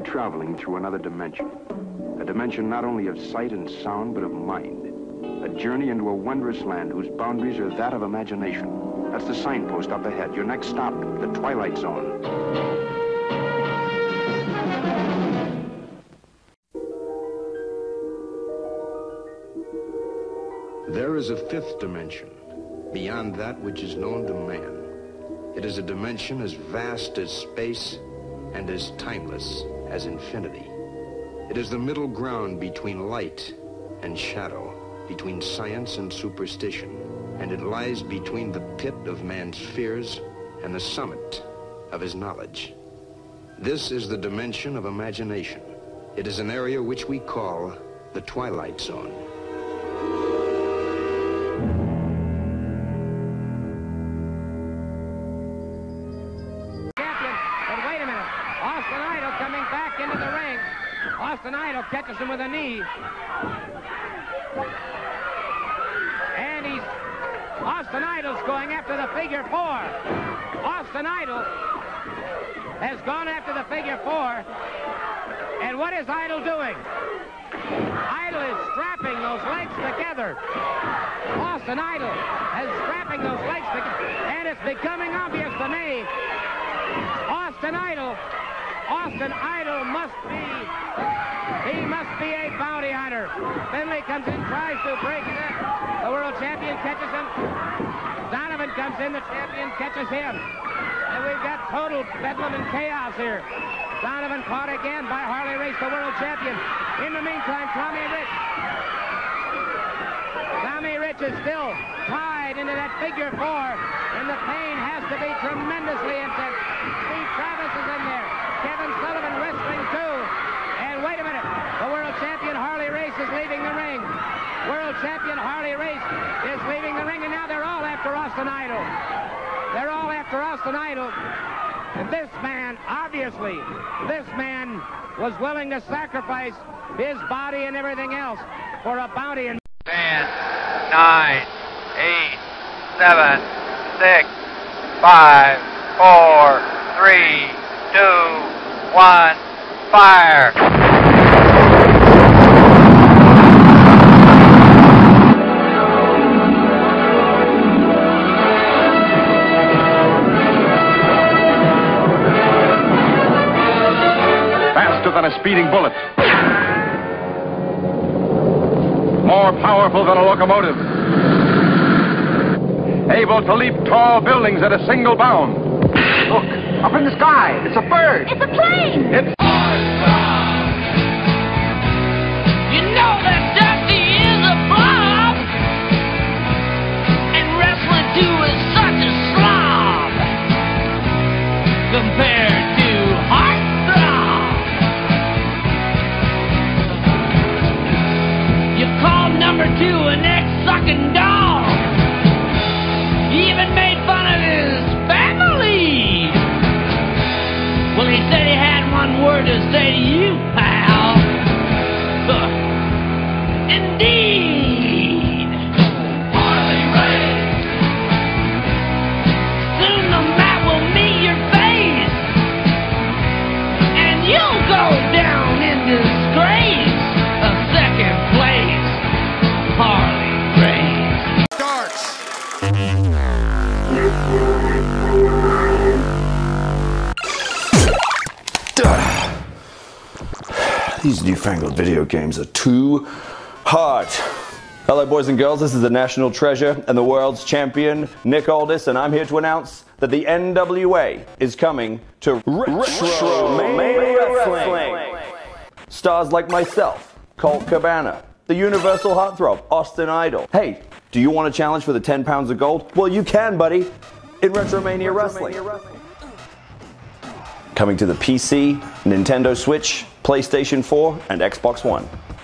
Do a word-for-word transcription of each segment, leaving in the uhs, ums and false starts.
traveling through another dimension. A dimension not only of sight and sound, but of mind. A journey into a wondrous land whose boundaries are that of imagination. That's the signpost up ahead. Your next stop, the Twilight Zone. There is a fifth dimension, beyond that which is known to man. It is a dimension as vast as space and as timeless as infinity. It is the middle ground between light and shadow, between science and superstition, and it lies between the pit of man's fears and the summit of his knowledge. This is the dimension of imagination. It is an area which we call the Twilight Zone. But wait a minute. Austin Idol coming back into the ring. Austin Idol catches him with a knee. And he's... Austin Idol's going after the figure four. Austin Idol has gone after the figure four. And what is Idol doing? Idol is strapping those legs together. Austin Idol is strapping those legs together. And it's becoming obvious to me. Austin Idol, Austin Idol must be, he must be a bounty hunter. Finlay comes in, tries to break it up. The world champion catches him. Donovan comes in, the champion catches him. And we've got total bedlam and chaos here. Donovan caught again by Harley Race, the world champion. In the meantime, Tommy Rich. Tommy Rich is still tied into that figure four, and the pain has to be tremendously intense. Steve Travis is in there. Kevin Sullivan wrestling too. And wait a minute, the world champion Harley Race is leaving the ring. World champion Harley Race is leaving the ring, and now they're all after Austin Idol. They're all after Austin Idol. And this man, obviously, this man was willing to sacrifice his body and everything else for a bounty. And ten, nine, eight, seven, six, five, four, three, two, one, fire! Faster than a speeding bullet. More powerful than a locomotive. Able to leap tall buildings at a single bound. Look, up in the sky. It's a bird. It's a plane. It's... You know that Dusty is a blob, and wrestling too is such a slob compared to Heartthrob. You called number two a neck-sucking dog. He even made fun of his family. Well, he said he had one word to say to you, pal. Huh. Indeed. Harley Race. Soon the mat will meet your face, and you'll go down in disgrace. A second place. Harley Race. Starts. These newfangled video games are too hard. Hello boys and girls, this is the national treasure and the world's champion, Nick Aldis, and I'm here to announce that the N W A is coming to Retromania Wrestling. Stars like myself, Colt Cabana, the Universal Heartthrob, Austin Idol. Hey, do you want a challenge for the ten pounds of gold? Well, you can, buddy, in Retromania Wrestling. Coming to the P C, Nintendo Switch, PlayStation four, and Xbox One.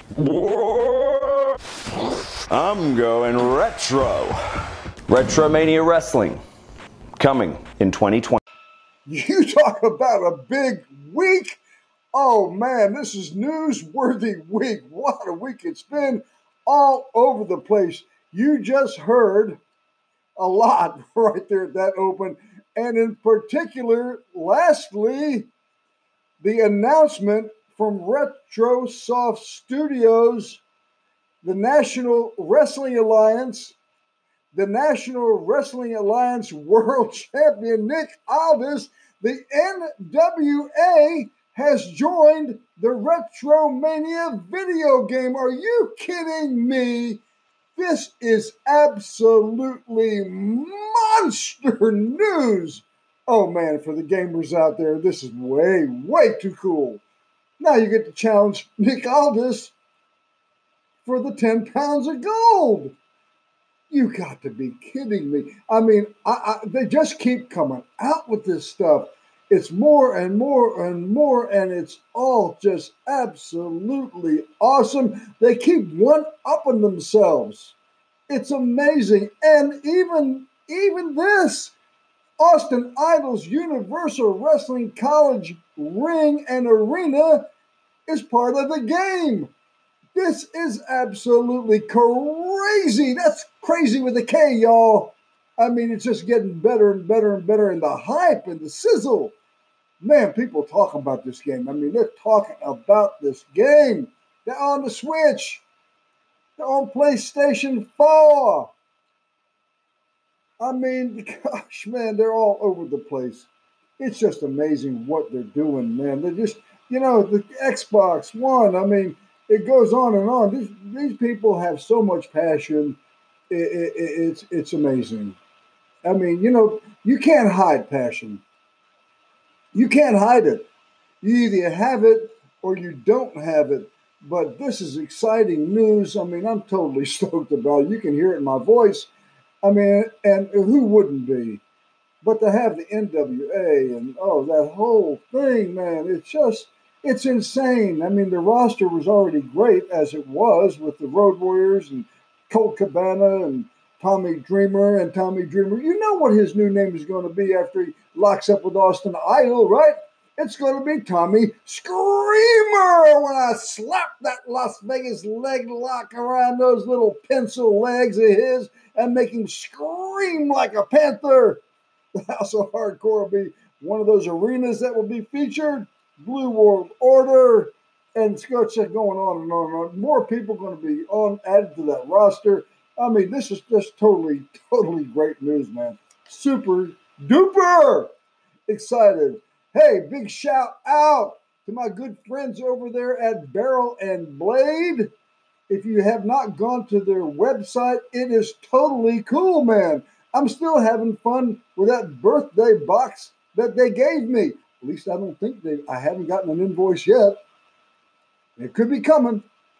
I'm going retro. Retromania Wrestling, coming in twenty twenty. You talk about a big week. Oh man, this is newsworthy week. What a week it's been, all over the place. You just heard a lot right there at that open. And in particular, lastly, the announcement from RetroSoft Studios, the National Wrestling Alliance, the National Wrestling Alliance World Champion Nick Aldis, the N W A, has joined the Retromania video game. Are you kidding me? This is absolutely monster news. Oh man, for the gamers out there, this is way, way too cool. Now you get to challenge Nick Aldis for the ten pounds of gold. You got to be kidding me. I mean, I, I, they just keep coming out with this stuff. It's more and more and more, and it's all just absolutely awesome. They keep one-upping themselves. It's amazing. And even, even this, Austin Idol's Universal Wrestling College ring and arena is part of the game. This is absolutely crazy. That's crazy with a K, y'all. I mean, it's just getting better and better and better, and the hype and the sizzle. Man, people talking about this game. I mean, they're talking about this game. They're on the Switch. They're on PlayStation four. I mean, gosh, man, they're all over the place. It's just amazing what they're doing, man. They're just, you know, the Xbox One, I mean, it goes on and on. These, these people have so much passion. It, it, it's, it's amazing. I mean, you know, you can't hide passion. You can't hide it. You either have it or you don't have it. But this is exciting news. I mean, I'm totally stoked about it. You can hear it in my voice. I mean, and who wouldn't be? But to have the N W A and, oh, that whole thing, man, it's just, it's insane. I mean, the roster was already great as it was with the Road Warriors and Colt Cabana and Tommy Dreamer and Tommy Dreamer. You know what his new name is going to be after he locks up with Austin Idol, right? It's going to be Tommy Screamer when I slap that Las Vegas leg lock around those little pencil legs of his and make him scream like a panther. The House of Hardcore will be one of those arenas that will be featured. Blue World Order, and it's going on and on and on. More people going to be on added to that roster. I mean, this is just totally, totally great news, man. Super duper excited. Hey, big shout out to my good friends over there at Barrel and Blade. If you have not gone to their website, it is totally cool, man. I'm still having fun with that birthday box that they gave me. At least I don't think they, I haven't gotten an invoice yet. It could be coming,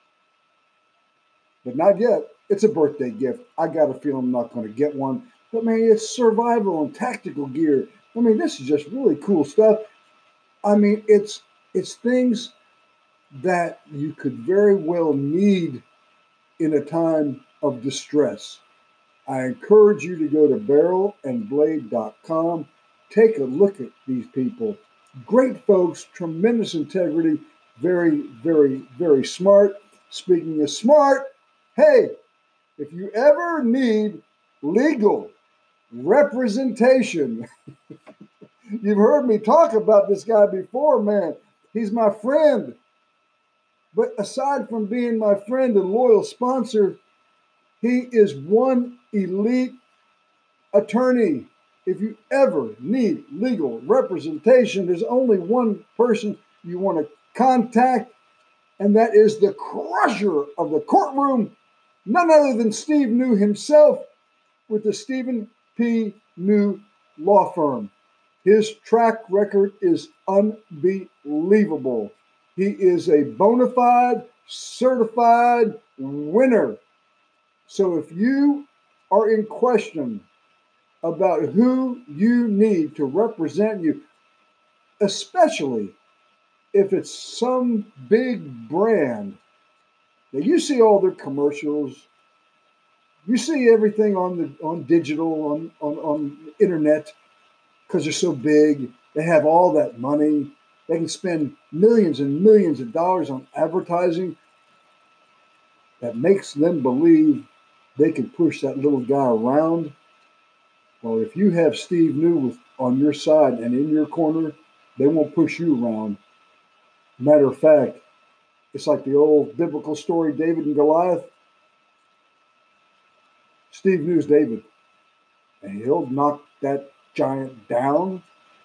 but not yet. It's a birthday gift. I got a feeling I'm not going to get one. But, man, it's survival and tactical gear. I mean, this is just really cool stuff. I mean, it's it's things that you could very well need in a time of distress. I encourage you to go to barrel and blade dot com. Take a look at these people. Great folks, tremendous integrity, very, very, very smart. Speaking of smart, hey, if you ever need legal representation, you've heard me talk about this guy before, man. He's my friend. But aside from being my friend and loyal sponsor, he is one elite attorney. If you ever need legal representation, there's only one person you want to contact, and that is the crusher of the courtroom, none other than Steve New himself with the Stephen P. New Law Firm. His track record is unbelievable. He is a bona fide, certified winner. So if you are in question about who you need to represent you, especially if it's some big brand, now you see all their commercials, you see everything on the on digital, on, on, on internet, because they're so big, they have all that money, they can spend millions and millions of dollars on advertising that makes them believe they can push that little guy around. Well, if you have Steve New with, on your side and in your corner, they won't push you around. Matter of fact, it's like the old biblical story, David and Goliath. Steve New's David, and he'll knock that giant down.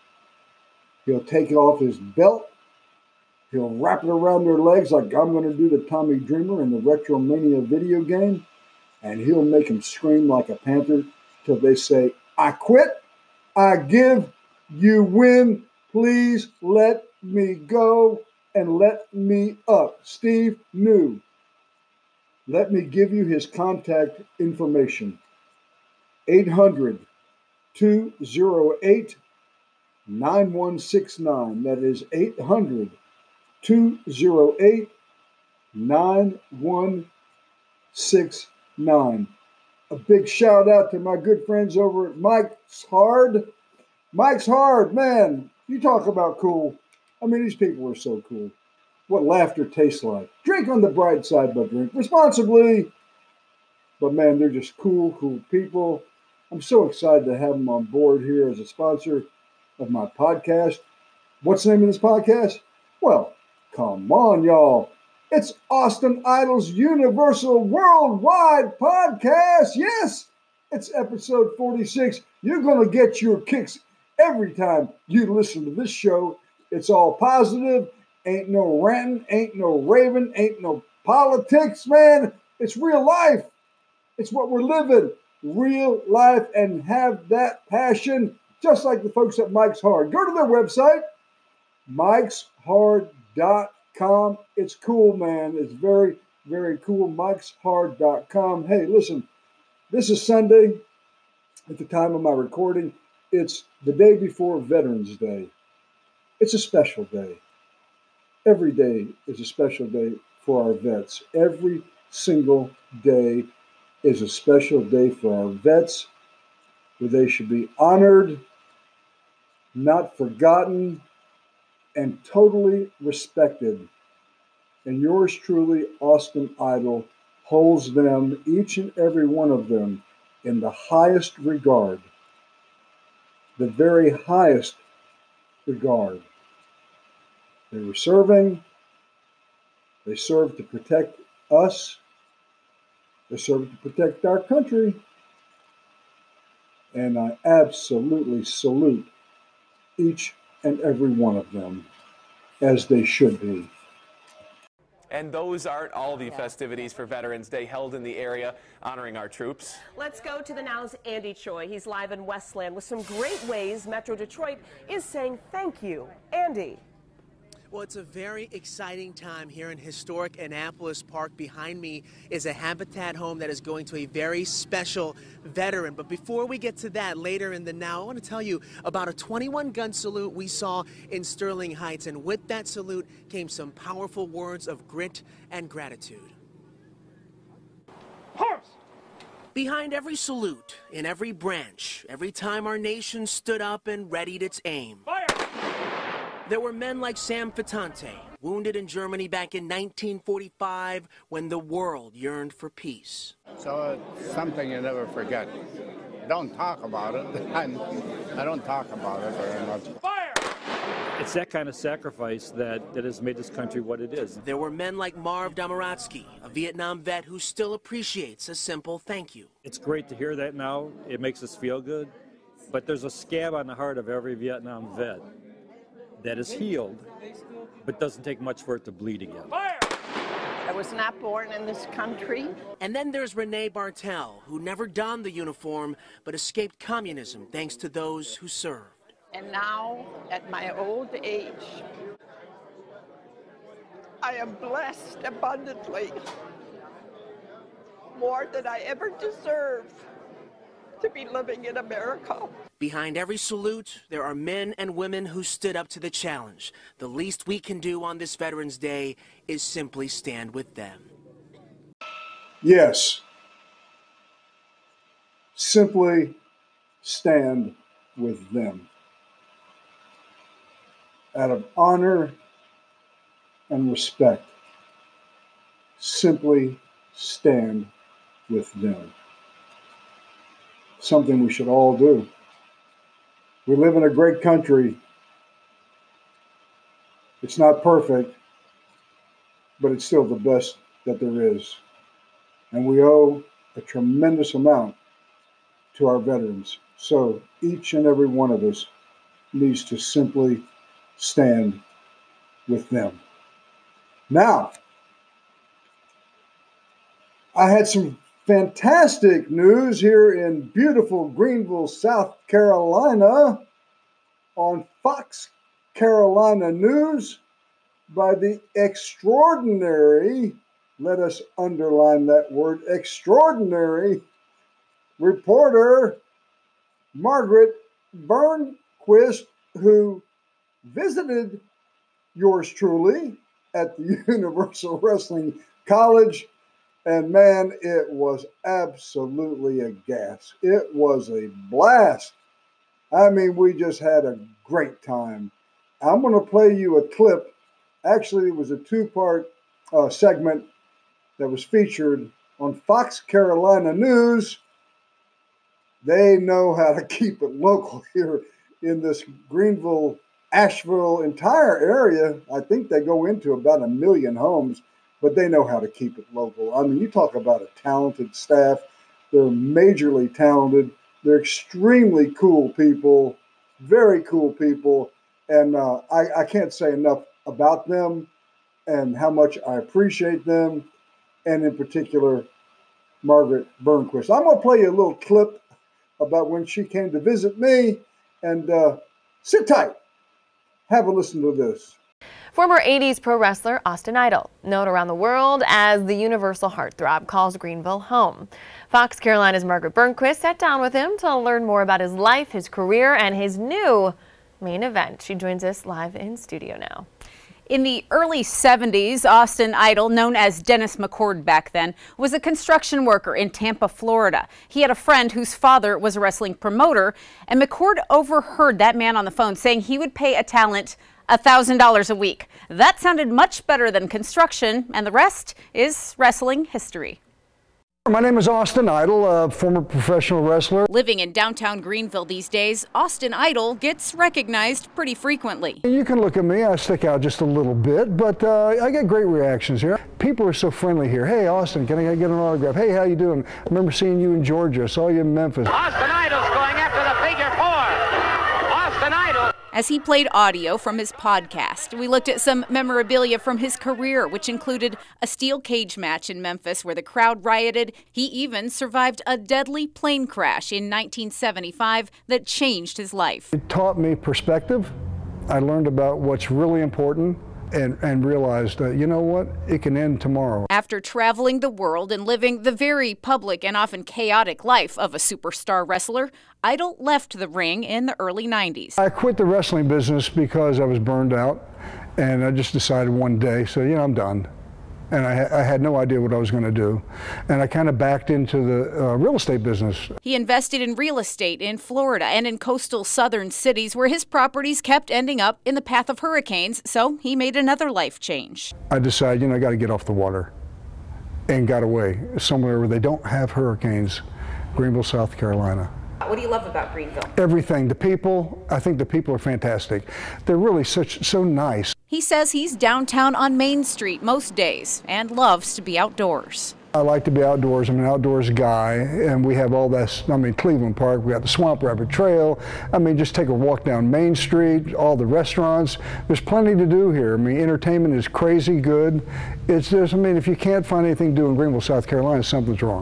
He'll take off his belt. He'll wrap it around their legs like I'm going to do to Tommy Dreamer in the Retromania video game, and he'll make them scream like a panther till they say, I quit, I give, you win, please let me go and let me up. Steve New. Let me give you his contact information. eight hundred, two oh eight, nine one six nine. That is eight hundred, two oh eight, nine one six nine. A big shout out to my good friends over at Mike's Hard. Mike's Hard, man, you talk about cool. I mean, these people are so cool. What laughter tastes like. Drink on the bright side, but drink responsibly. But man, they're just cool, cool people. I'm so excited to have them on board here as a sponsor of my podcast. What's the name of this podcast? Well, come on, y'all. It's Austin Idol's Universal Worldwide Podcast. Yes, it's episode forty-six. You're going to get your kicks every time you listen to this show. It's all positive. Ain't no ranting, ain't no raving, ain't no politics, man. It's real life. It's what we're living. Real life, and have that passion, just like the folks at Mike's Hard. Go to their website, mikes hard dot com. It's cool, man. It's very, very cool. mikes hard dot com. Hey, listen, this is Sunday at the time of my recording. It's the day before Veterans Day. It's a special day. Every day is a special day for our vets. Every single day is a special day for our vets, where they should be honored, not forgotten, and totally respected. And yours truly, Austin Idol, holds them, each and every one of them, in the highest regard, the very highest regard. They were serving. They served to protect us. They served to protect our country. And I absolutely salute each and every one of them, as they should be. And those aren't all the festivities for Veterans Day held in the area honoring our troops. Let's go to the Now's Andy Choi. He's live in Westland with some great ways Metro Detroit is saying thank you. Andy. Well, it's a very exciting time here in historic Annapolis Park. Behind me is a Habitat home that is going to a very special veteran. But before we get to that, later in the Now, I want to tell you about a twenty-one gun salute we saw in Sterling Heights. And with that salute came some powerful words of grit and gratitude. Horse! Behind every salute, in every branch, every time our nation stood up and readied its aim. Fire! There were men like Sam Fitante, wounded in Germany back in nineteen forty-five when the world yearned for peace. So it's something you never forget. Don't talk about it. I don't talk about it very much. Fire! It's that kind of sacrifice that, that has made this country what it is. There were men like Marv Domaratsky, a Vietnam vet who still appreciates a simple thank you. It's great to hear that now. It makes us feel good. But there's a scab on the heart of every Vietnam vet that is healed, but doesn't take much for it to bleed again. Fire! I was not born in this country. And then there's Renee Bartel, who never donned the uniform, but escaped communism thanks to those who served. And now, at my old age, I am blessed abundantly, more than I ever deserved, to be living in America. Behind every salute, there are men and women who stood up to the challenge. The least we can do on this Veterans Day is simply stand with them. Yes. Simply stand with them. Out of honor and respect, simply stand with them. Something we should all do. We live in a great country. It's not perfect, but it's still the best that there is. And we owe a tremendous amount to our veterans. So each and every one of us needs to simply stand with them. Now, I had some fantastic news here in beautiful Greenville, South Carolina on Fox Carolina News by the extraordinary, let us underline that word, extraordinary reporter Margaret Burnquist, who visited yours truly at the Universal Wrestling College. And man, it was absolutely a gas. It was a blast. I mean, we just had a great time. I'm going to play you a clip. Actually, it was a two-part uh, segment that was featured on Fox Carolina News. They know how to keep it local here in this Greenville, Asheville entire area. I think they go into about a million homes, but they know how to keep it local. I mean, you talk about a talented staff. They're majorly talented. They're extremely cool people, very cool people. And uh, I, I can't say enough about them and how much I appreciate them, and in particular, Margaret Burnquist. I'm going to play you a little clip about when she came to visit me, and uh, sit tight. Have a listen to this. Former eighties pro wrestler Austin Idol, known around the world as the Universal Heartthrob, calls Greenville home. Fox Carolina's Margaret Burnquist sat down with him to learn more about his life, his career, and his new main event. She joins us live in studio now. In the early seventies, Austin Idol, known as Dennis McCord back then, was a construction worker in Tampa, Florida. He had a friend whose father was a wrestling promoter, and McCord overheard that man on the phone saying he would pay a talent one thousand dollars a week. That sounded much better than construction, and the rest is wrestling history. My name is Austin Idol, a former professional wrestler. Living in downtown Greenville these days, Austin Idol gets recognized pretty frequently. You can look at me, I stick out just a little bit, but uh, I get great reactions here. People are so friendly here. Hey, Austin, can I get an autograph? Hey, how you doing? I remember seeing you in Georgia. I saw you in Memphis. Austin Idol's going after the figure four. Austin Idol. As he played audio from his podcast, we looked at some memorabilia from his career, which included a steel cage match in Memphis where the crowd rioted. He even survived a deadly plane crash in nineteen seventy-five that changed his life. It taught me perspective. I learned about what's really important and, and realized that, you know what, it can end tomorrow. After traveling the world and living the very public and often chaotic life of a superstar wrestler, Idol left the ring in the early nineties. I quit the wrestling business because I was burned out, and I just decided one day, so, you know, I'm done. And I, I had no idea what I was going to do. And I kind of backed into the uh, real estate business. He invested in real estate in Florida and in coastal southern cities where his properties kept ending up in the path of hurricanes, so he made another life change. I decided, you know, I got to get off the water and got away somewhere where they don't have hurricanes, Greenville, South Carolina. What do you love about Greenville? Everything. The people, I think the people are fantastic. They're really such so nice. He says he's downtown on Main Street most days and loves to be outdoors. I like to be outdoors. I'm an outdoors guy, and we have all this. I mean, Cleveland Park, we got the Swamp Rabbit Trail. I mean, just take a walk down Main Street, all the restaurants. There's plenty to do here. I mean, entertainment is crazy good. It's just, I mean, if you can't find anything to do in Greenville, South Carolina, something's wrong.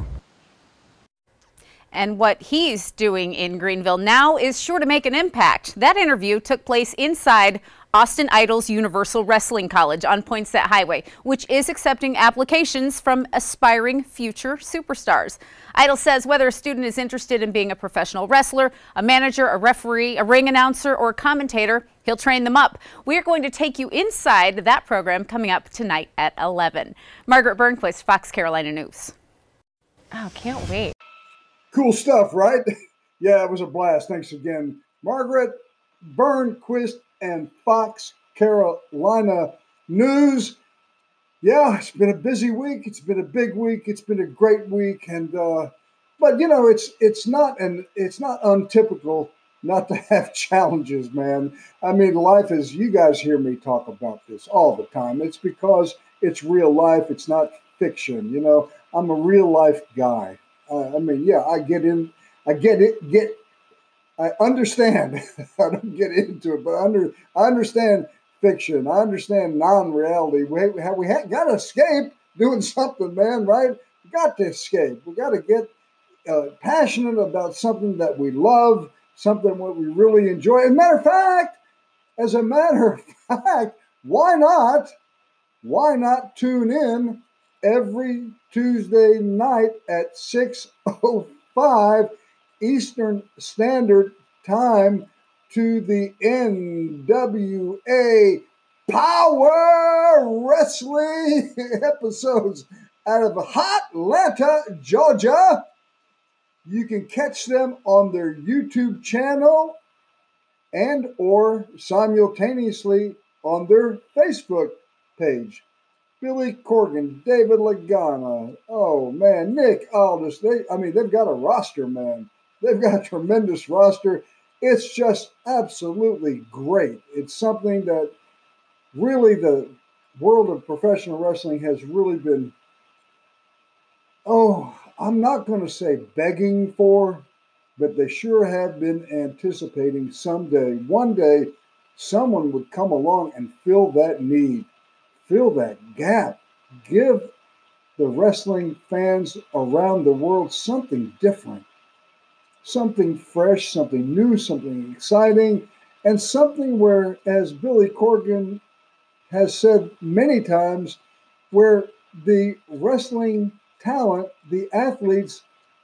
And what he's doing in Greenville now is sure to make an impact. That interview took place inside Austin Idol's Universal Wrestling College on Poinsett Highway, which is accepting applications from aspiring future superstars. Idol says whether a student is interested in being a professional wrestler, a manager, a referee, a ring announcer, or a commentator, he'll train them up. We're going to take you inside that program coming up tonight at eleven. Margaret Burnquist, Fox Carolina News. Oh, can't wait. Cool stuff, right? Yeah, it was a blast. Thanks again, Margaret Burnquist and Fox Carolina News. Yeah, it's been a busy week. It's been a big week. It's been a great week, and uh, but you know, it's it's not and it's not untypical not to have challenges, man. I mean, life is. You guys hear me talk about this all the time. It's because it's real life. It's not fiction. You know, I'm a real life guy. Uh, I mean, yeah, I get in, I get it, get, I understand. I don't get into it, but I under, I understand fiction. I understand non-reality. We have, we have got to escape doing something, man, right? We got to escape. We got to get uh, passionate about something that we love, something that we really enjoy. As a matter of fact, as a matter of fact, why not, why not tune in every Tuesday night at six oh five Eastern Standard Time to the N W A Power Wrestling episodes out of Atlanta, Georgia. You can catch them on their YouTube channel and or simultaneously on their Facebook page. Billy Corgan, David Lagana, oh man, Nick Aldis. They, I mean, they've got a roster, man. They've got a tremendous roster. It's just absolutely great. It's something that really the world of professional wrestling has really been, oh, I'm not going to say begging for, but they sure have been anticipating someday, one day, someone would come along and fill that need, fill that gap, give the wrestling fans around the world something different, something fresh, something new, something exciting, and something where, as Billy Corgan has said many times, where the wrestling talent, the athletes,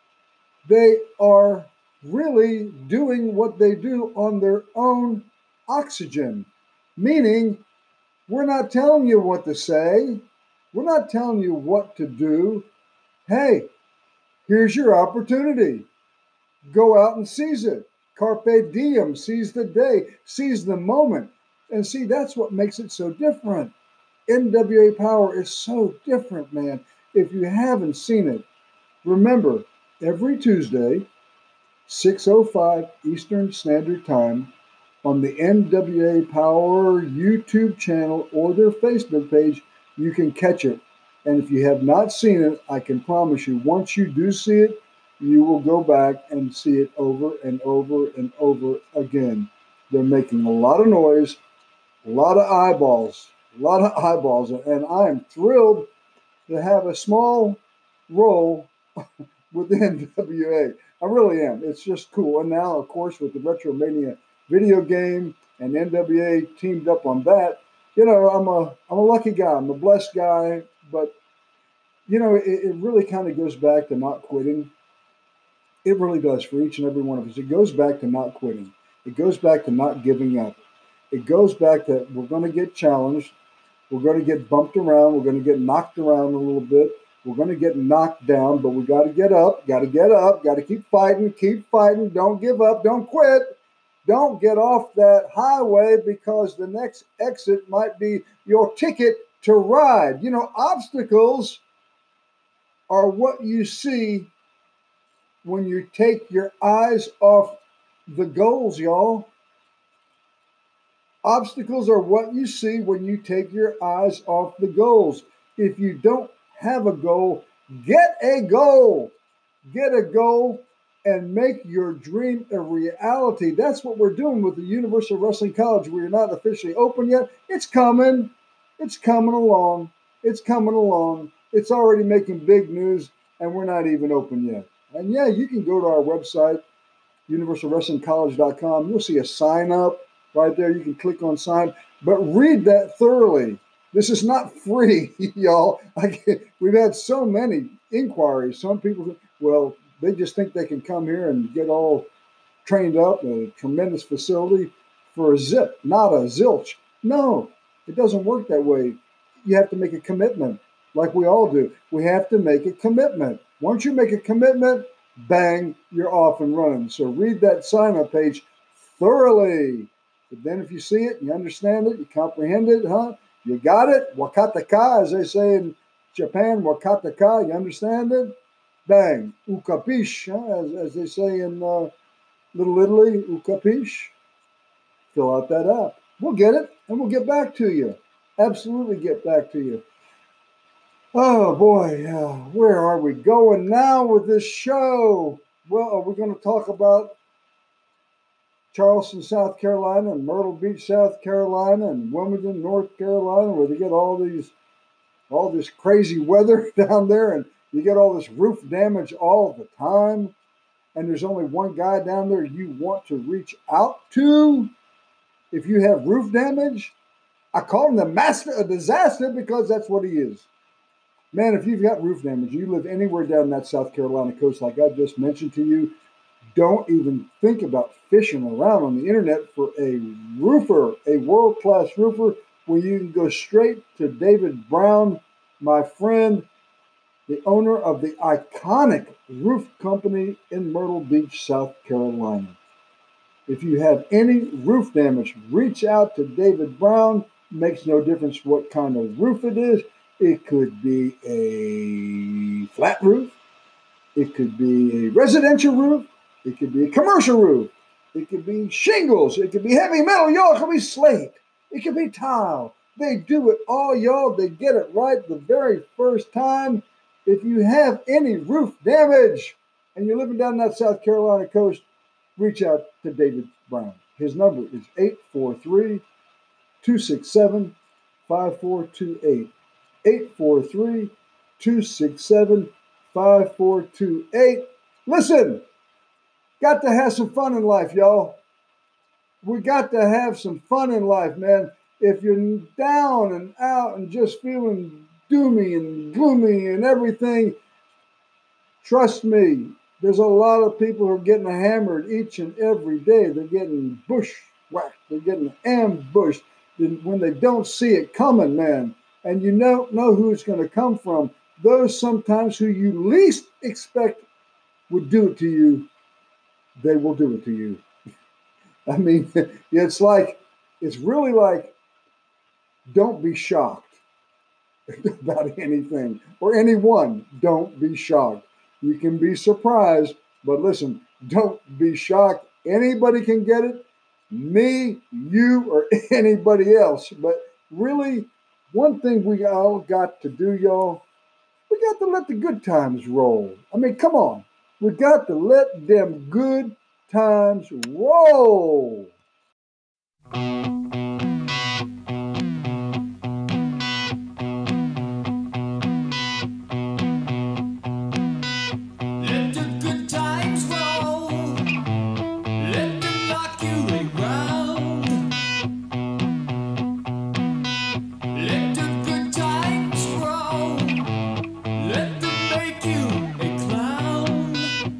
they are really doing what they do on their own oxygen, meaning we're not telling you what to say. We're not telling you what to do. Hey, here's your opportunity. Go out and seize it. Carpe diem, seize the day, seize the moment. And see, that's what makes it so different. N W A Power is so different, man. If you haven't seen it, remember, every Tuesday, six oh five Eastern Standard Time, on the N W A Power YouTube channel or their Facebook page, you can catch it. And if you have not seen it, I can promise you, once you do see it, you will go back and see it over and over and over again. They're making a lot of noise, a lot of eyeballs, a lot of eyeballs. And I am thrilled to have a small role with the N W A. I really am. It's just cool. And now, of course, with the Retromania video game and N W A teamed up on that, you know, I'm a I'm a lucky guy. I'm a blessed guy. But, you know, it, it really kind of goes back to not quitting. It really does for each and every one of us. It goes back to not quitting. It goes back to not giving up. It goes back that we're going to get challenged. We're going to get bumped around. We're going to get knocked around a little bit. We're going to get knocked down, but we got to get up, got to get up, got to keep fighting, keep fighting. Don't give up. Don't quit. Don't get off that highway because the next exit might be your ticket to ride. You know, obstacles are what you see when you take your eyes off the goals, y'all. Obstacles are what you see when you take your eyes off the goals. If you don't have a goal, get a goal. Get a goal and make your dream a reality. That's what we're doing with the Universal Wrestling College. We're not officially open yet. It's coming. It's coming along. It's coming along. It's already making big news, and we're not even open yet. And yeah, you can go to our website, universal wrestling college dot com. You'll see a sign up right there. You can click on sign, but read that thoroughly. This is not free, y'all. We've had so many inquiries. Some people, well, they just think they can come here and get all trained up in a tremendous facility for a zip, not a zilch. No, it doesn't work that way. You have to make a commitment, like we all do. We have to make a commitment. Once you make a commitment, bang, you're off and running. So read that sign-up page thoroughly. But then if you see it, you understand it, you comprehend it, huh? You got it? Wakata ka, as they say in Japan, wakata ka, you understand it? Bang, ukapish, huh? as, as they say in uh, Little Italy, ukapish. Fill out that app. We'll get it, and we'll get back to you. Absolutely get back to you. Oh boy, uh, where are we going now with this show? Well, are we going to talk about Charleston, South Carolina, and Myrtle Beach, South Carolina, and Wilmington, North Carolina, where they get all these, all this crazy weather down there, and you get all this roof damage all the time, and there's only one guy down there you want to reach out to if you have roof damage? I call him the master of disaster because that's what he is. Man, if you've got roof damage, you live anywhere down that South Carolina coast like I just mentioned to you, don't even think about fishing around on the internet for a roofer, a world-class roofer, where you can go straight to David Brown, my friend, the owner of the iconic roof company in Myrtle Beach, South Carolina. If you have any roof damage, reach out to David Brown. Makes no difference what kind of roof it is. It could be a flat roof. It could be a residential roof. It could be a commercial roof. It could be shingles. It could be heavy metal. Y'all, it could be slate. It could be tile. They do it all, y'all. They get it right the very first time. If you have any roof damage and you're living down that South Carolina coast, reach out to David Brown. His number is eight four three, two six seven, five four two eight. eight four three, two six seven, five four two eight. Listen, got to have some fun in life, y'all. We got to have some fun in life, man. If you're down and out and just feeling doomy and gloomy and everything, trust me, there's a lot of people who are getting hammered each and every day. They're getting bushwhacked. They're getting ambushed when they don't see it coming, man. And you don't know who it's going to come from. Those sometimes who you least expect would do it to you, they will do it to you. I mean, it's like, it's really like, don't be shocked about anything or anyone. Don't be shocked. You can be surprised, but listen, don't be shocked. Anybody can get it, me, you, or anybody else. But really, one thing we all got to do, y'all, we got to let the good times roll. I mean, come on. We got to let them good times roll.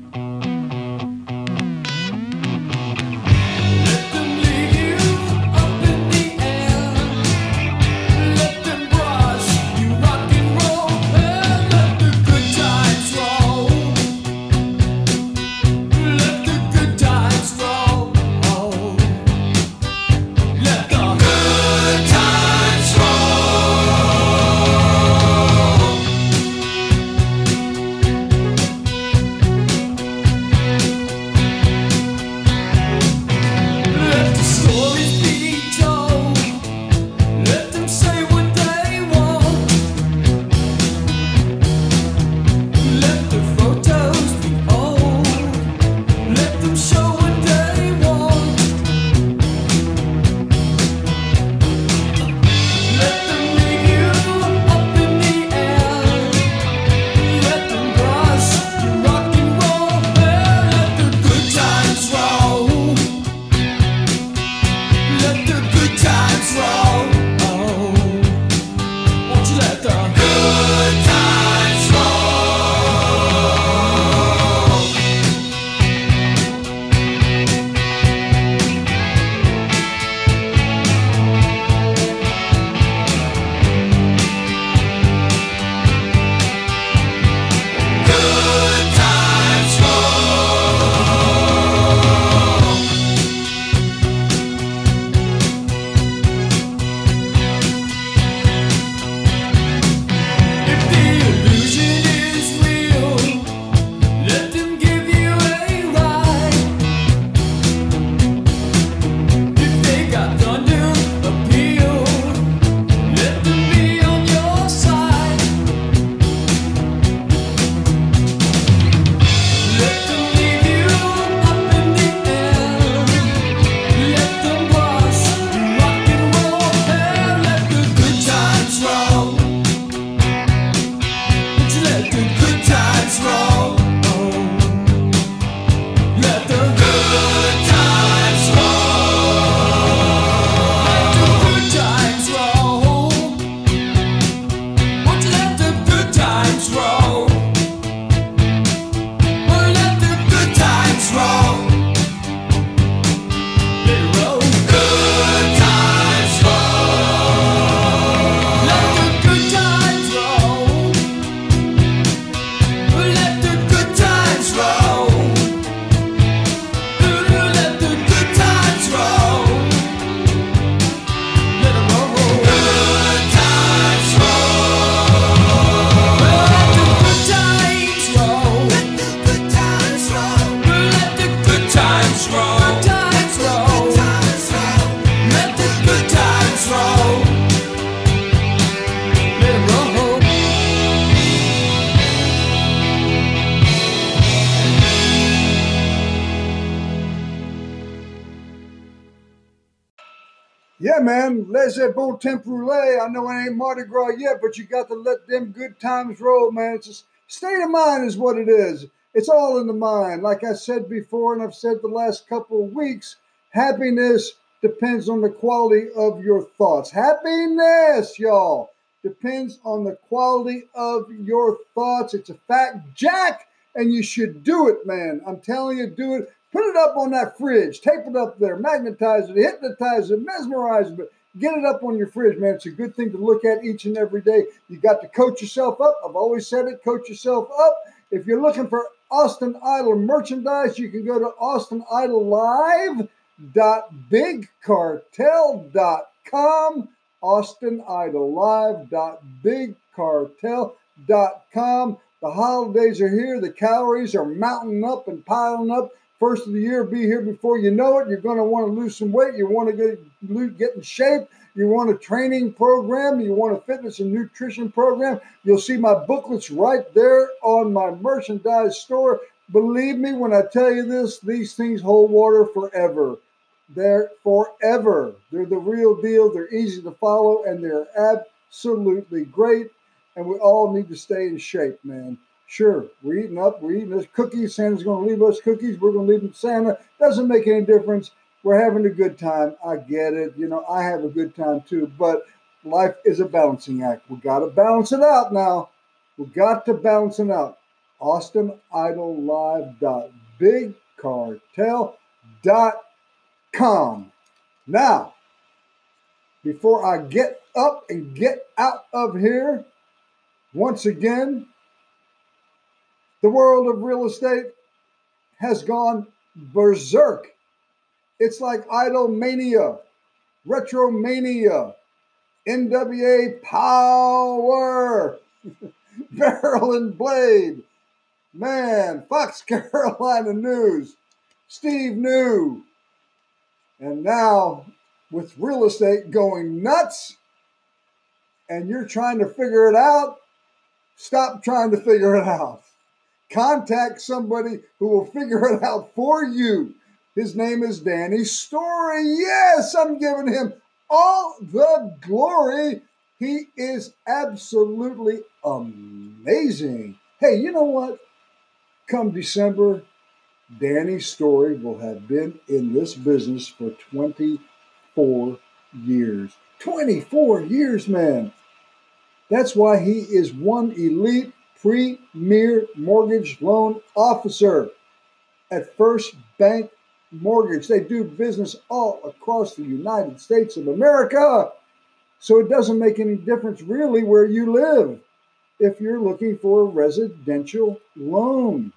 Let them leave you Yeah, man, laissez bon temps rouler. I know it ain't Mardi Gras yet, but you got to let them good times roll, man. It's just state of mind is what it is. It's all in the mind. Like I said before, and I've said the last couple of weeks, happiness depends on the quality of your thoughts. Happiness, y'all, depends on the quality of your thoughts. It's a fact, Jack, and you should do it, man. I'm telling you, do it. Put it up on that fridge. Tape it up there. Magnetize it. Hypnotize it. Mesmerize it. But get it up on your fridge, man. It's a good thing to look at each and every day. You got to coach yourself up. I've always said it. Coach yourself up. If you're looking for Austin Idol merchandise, you can go to austin idol live dot big cartel dot com. austin idol live dot big cartel dot com. The holidays are here. The calories are mounting up and piling up. First of the year, be here before you know it. You're going to want to lose some weight. You want to get, get in shape. You want a training program. You want a fitness and nutrition program. You'll see my booklets right there on my merchandise store. Believe me when I tell you this, these things hold water forever. They're forever. They're the real deal. They're easy to follow, and they're absolutely great. And we all need to stay in shape, man. Sure, we're eating up, we're eating us cookies. Santa's going to leave us cookies. We're going to leave them Santa. Doesn't make any difference. We're having a good time. I get it. You know, I have a good time too. But life is a balancing act. We got to balance it out now. We got to balance it out. austin idol live dot big cartel dot com. Now, before I get up and get out of here, once again, the world of real estate has gone berserk. It's like idol mania, retro mania, N W A power, barrel and blade. Man, Fox Carolina News, Steve New. And now with real estate going nuts and you're trying to figure it out, stop trying to figure it out. Contact somebody who will figure it out for you. His name is Danny Story. Yes, I'm giving him all the glory. He is absolutely amazing. Hey, you know what? Come December, Danny Story will have been in this business for twenty-four years. twenty-four years, man. That's why he is one elite premier mortgage loan officer at First Bank Mortgage. They do business all across the United States of America. So it doesn't make any difference really where you live if you're looking for a residential loan.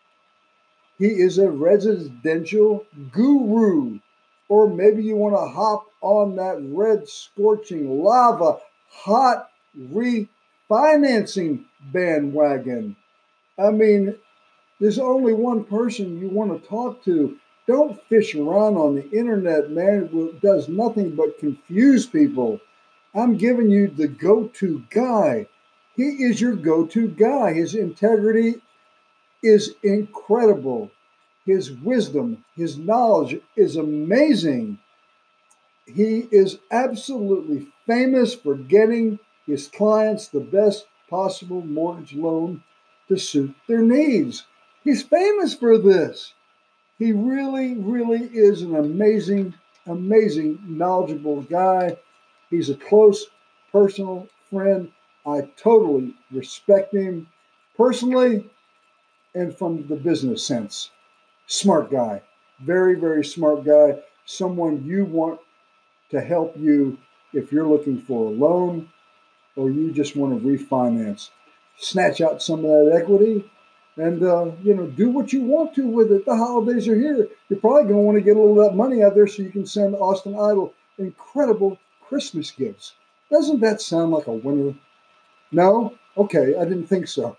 He is a residential guru. Or maybe you want to hop on that red scorching lava hot refinancing bandwagon. I mean, there's only one person you want to talk to. Don't fish around on the internet, man. It does nothing but confuse people. I'm giving you the go-to guy. He is your go-to guy. His integrity is incredible. His wisdom, his knowledge is amazing. He is absolutely famous for getting his clients the best possible mortgage loan to suit their needs. He's famous for this. He really, really is an amazing, amazing, knowledgeable guy. He's a close personal friend. I totally respect him personally and from the business sense. Smart guy, very, very smart guy. Someone you want to help you if you're looking for a loan or you just want to refinance. Snatch out some of that equity and, uh, you know, do what you want to with it. The holidays are here. You're probably going to want to get a little of that money out there so you can send Austin Idol incredible Christmas gifts. Doesn't that sound like a winner? No? Okay, I didn't think so.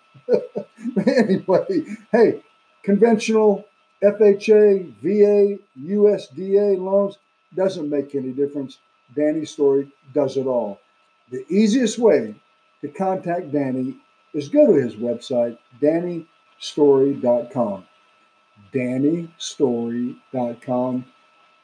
Anyway, hey, conventional F H A, V A, U S D A loans, doesn't make any difference. Danny Story does it all. The easiest way to contact Danny is go to his website, danny story dot com. danny story dot com.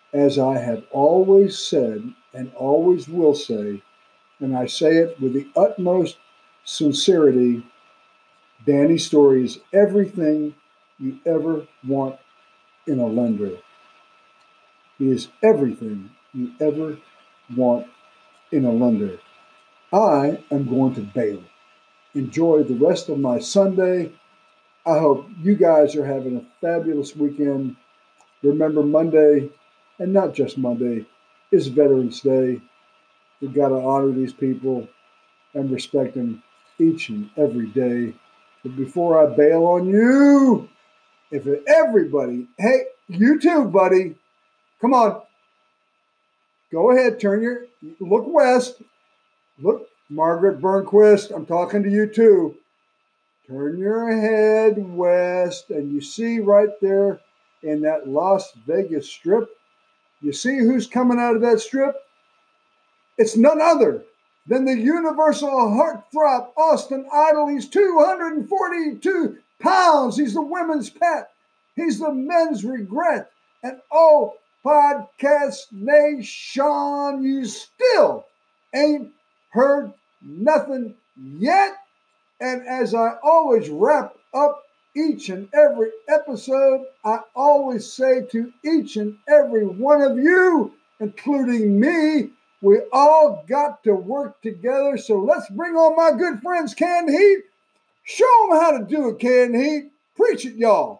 as I have always said and always will say, and I say it with the utmost sincerity, Danny Story is everything you ever want in a lender. He is everything you ever want in a lender. I am going to bail. Enjoy the rest of my Sunday. I hope you guys are having a fabulous weekend. Remember, Monday, and not just Monday, is Veterans Day. We've got to honor these people and respect them each and every day. But before I bail on you, if everybody, hey, you too, buddy, come on. Go ahead, turn your, look west. Look, Margaret Burnquist, I'm talking to you too. Turn your head west, and you see right there in that Las Vegas Strip, you see who's coming out of that strip? It's none other than the universal heartthrob Austin Idol. He's two hundred forty-two pounds. He's the women's pet. He's the men's regret. And oh, Podcast Nation, you still ain't heard nothing yet. And as I always wrap up each and every episode, I always say to each and every one of you, including me, we all got to work together. So let's bring on my good friends, Canned Heat. Show them how to do it, Canned Heat. Preach it, y'all.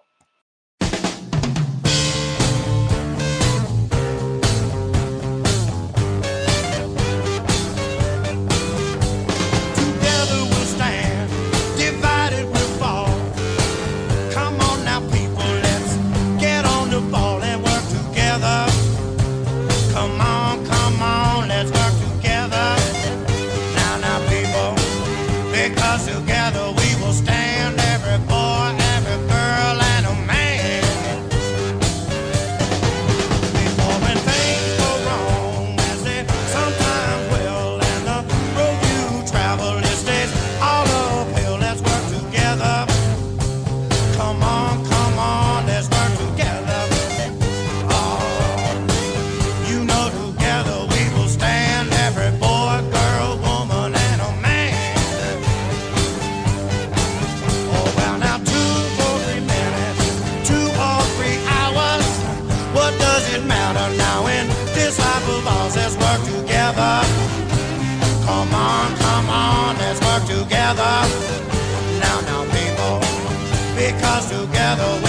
Together we will stand, every boy, every girl, and a man. Before when things go wrong, as they sometimes will, and the road you travel, it stays all uphill. Let's work together. Come on, come on, let's work together. Oh, you know together we will stand, every boy, girl, woman, and a man. Let's work together. Come on, come on, let's work together. Now, now, people, because together we